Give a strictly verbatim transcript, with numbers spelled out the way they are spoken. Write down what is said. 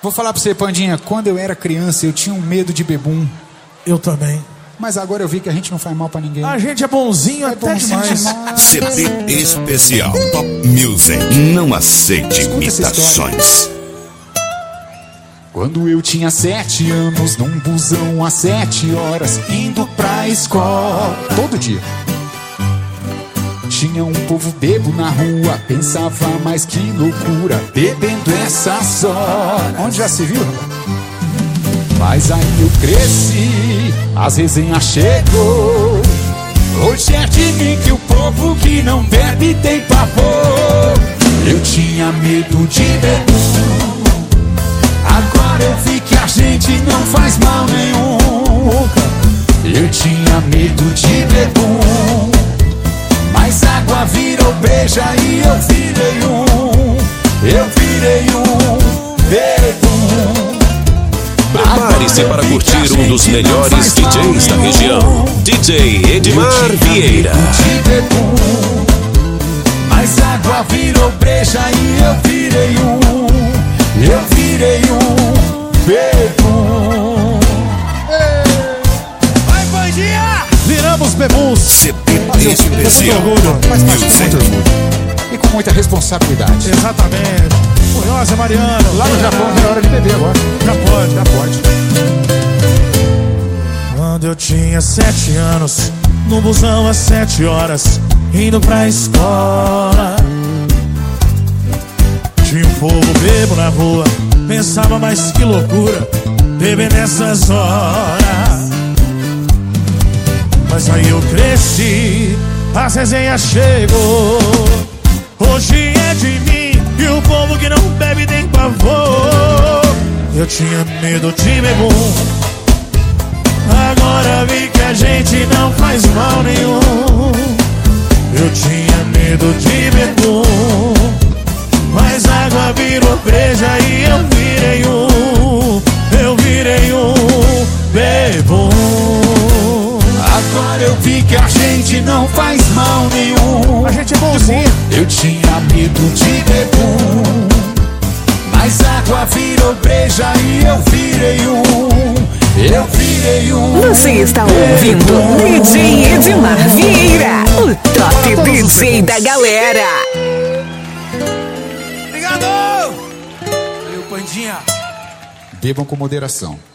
Vou falar pra você, Pandinha, quando eu era criança eu tinha um medo de bebum. Eu também. Mas agora eu vi que a gente não faz mal pra ninguém. A gente é bonzinho é até bonzinho demais. demais. C D especial Top Music. Não aceite imitações. Quando eu tinha sete anos, num busão às sete horas, indo pra escola, todo dia. Tinha um povo bebo na rua, pensava, mas que loucura, bebendo essas horas. Onde já se viu? Mas aí eu cresci, as resenhas chegou. Hoje é de mim que o povo que não bebe tem pavor. Eu tinha medo de beber. Agora eu vi que a gente não faz mal nenhum. Eu tinha medo de bebum, mas água virou breja e eu virei um. Eu virei um bebum. Prepare-se para curtir um dos melhores D Js da região, D J Edmar Vieira. De bebum, mas água virou breja e eu virei um. Eu virei um bebum. Vai, Pandinha! Viramos bebuns. C D especial Top Mas faz com muito Music. orgulho e com muita responsabilidade. Exatamente. Munhoz, Mariano. Lá no Japão já é hora de beber agora. Já pode. Já pode. Quando eu tinha sete anos, no busão às sete horas, indo pra escola. Tinha um povo bebo na rua, pensava, mas que loucura, beber nessas horas. Mas aí eu cresci, as resenhas chegou. Hoje é de mim e o povo que não bebe tem pavor. Eu tinha medo de bebum, agora vi que a gente não faz mal nenhum. Eu tinha medo de bebum, mas água virou breja e eu virei um. Eu virei um bebum. Agora eu vi que a gente não faz mal nenhum. A gente é bonzinho. Eu tinha medo de bebum, mas água virou breja e eu virei um. Eu virei um. Você está ouvindo D J Edmar Vieira, o top D J da galera. Obrigado! Valeu, Pandinha. Bebam com moderação.